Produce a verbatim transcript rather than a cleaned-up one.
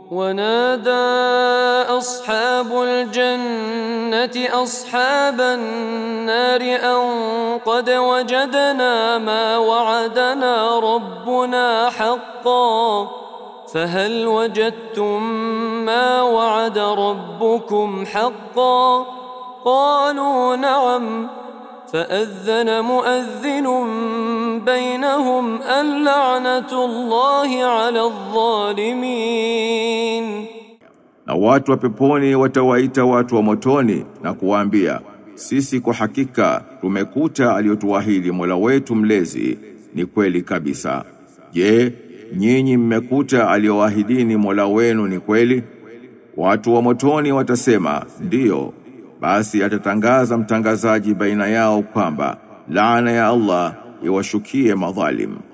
ونادى أصحاب الجنة أصحاب النار أن قد وجدنا ما وعدنا ربنا حقا فهل وجدتم ما وعد ربكم حقا قالوا نعم فأذن مؤذن بينهم اللعنة الله على الظالمين. Na watu wa peponi watawaita watu wa motoni na kuwaambia, sisi kwa hakika tumekuta aliyotuahidi Mola wetu mlezi ni kweli kabisa. Je, nyinyi mmekuta aliyoahidini Mola wenu ni kweli? Watu wa motoni watasema, ndiyo. Basi atatangaza mtangazaji baina yao kwamba laana ya Allah iwashukie madhalim.